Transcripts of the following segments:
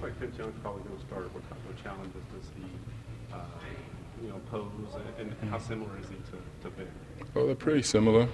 looks like Vince Young's probably going to start. What type of challenges does he, pose, and how similar is he to Vic? Well, they're pretty similar.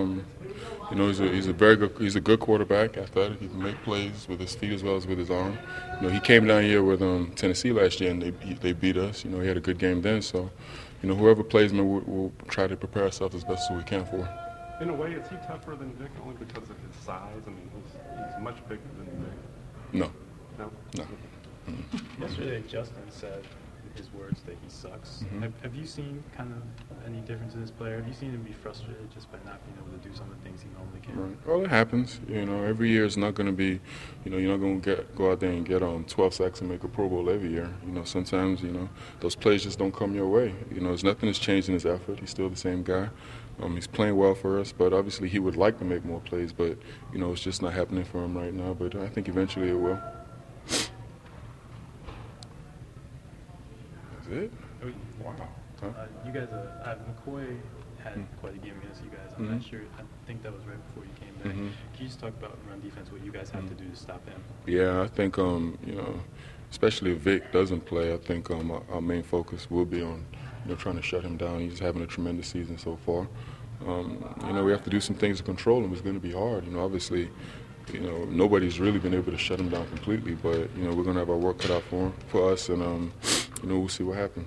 He's a good quarterback, athletic. He can make plays with his feet as well as with his arm. He came down here with Tennessee last year and they beat us. He had a good game then. So, whoever plays him, we'll try to prepare ourselves as best as we can for. In a way, is he tougher than Vic only because of his size? I mean, he's much bigger than Vic. No. No. No. Mm-hmm. Yesterday, Justin said in his words that he sucks. Mm-hmm. Have you seen kind of any difference in this player? Have you seen him be frustrated just by not being able to do some of the things he normally can? Right. Well, it happens. Every year is not going to be, you're not going to go out there and get 12 sacks and make a Pro Bowl every year. Sometimes, those plays just don't come your way. There's nothing has changed in his effort. He's still the same guy. He's playing well for us, but obviously he would like to make more plays, but, it's just not happening for him right now. But I think eventually it will. It? Wow. Huh? You guys, McCoy had quite a game against you guys. I'm not sure. I think that was right before you came back. Can you just talk about run defense, what you guys have to do to stop him? Yeah, I think, especially if Vic doesn't play, I think our main focus will be on, trying to shut him down. He's having a tremendous season so far. We have to do some things to control him. It's going to be hard. Obviously, nobody's really been able to shut him down completely, but, we're going to have our work cut out for us, and, we'll see what happens.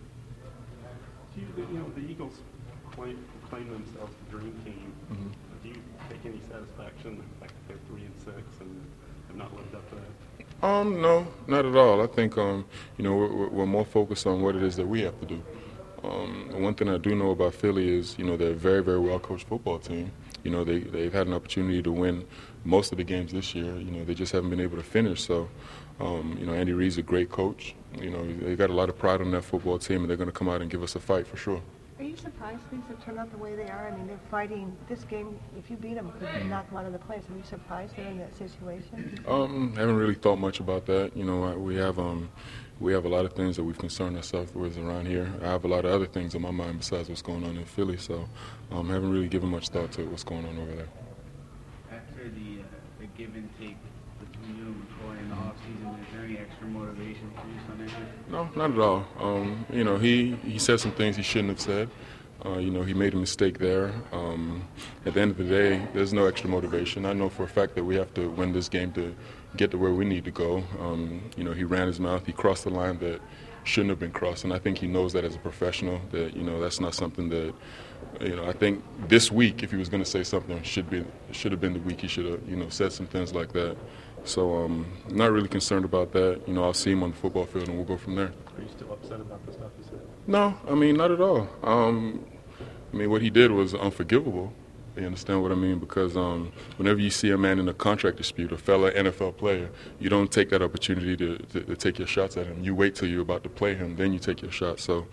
The Eagles claim themselves the dream team. Mm-hmm. Do you take any satisfaction in the fact that they're 3-6 and have not lived up to that? No, not at all. I think, we're more focused on what it is that we have to do. One thing I do know about Philly is, they're a very, very well-coached football team. They've had an opportunity to win most of the games this year. They just haven't been able to finish. So, Andy Reid's a great coach. They got a lot of pride on that football team, and they're going to come out and give us a fight for sure. Are you surprised things have turned out the way they are? I mean, they're fighting this game. If you beat them, could knock them out of the place. Are you surprised they're in that situation? Haven't really thought much about that. We have a lot of things that we've concerned ourselves with around here. I have a lot of other things on my mind besides what's going on in Philly, so haven't really given much thought to what's going on over there. After the give and take between you and McCoy in the offseason, is there any extra motivation for you Sunday? No, not at all. He said some things he shouldn't have said. He made a mistake there. At the end of the day, there's no extra motivation. I know for a fact that we have to win this game to get to where we need to go. He ran his mouth. He crossed the line that shouldn't have been crossed, and I think he knows that as a professional, that, that's not something that, I think this week, if he was going to say something, should have been the week he should have, said some things like that. So I'm not really concerned about that. I'll see him on the football field, and we'll go from there. Are you still upset about the stuff he said? No, not at all. What he did was unforgivable. You understand what I mean? Because whenever you see a man in a contract dispute, a fellow NFL player, you don't take that opportunity to take your shots at him. You wait till you're about to play him, then you take your shot. So,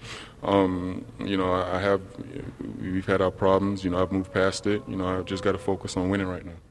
we've had our problems. I've moved past it. I've just got to focus on winning right now.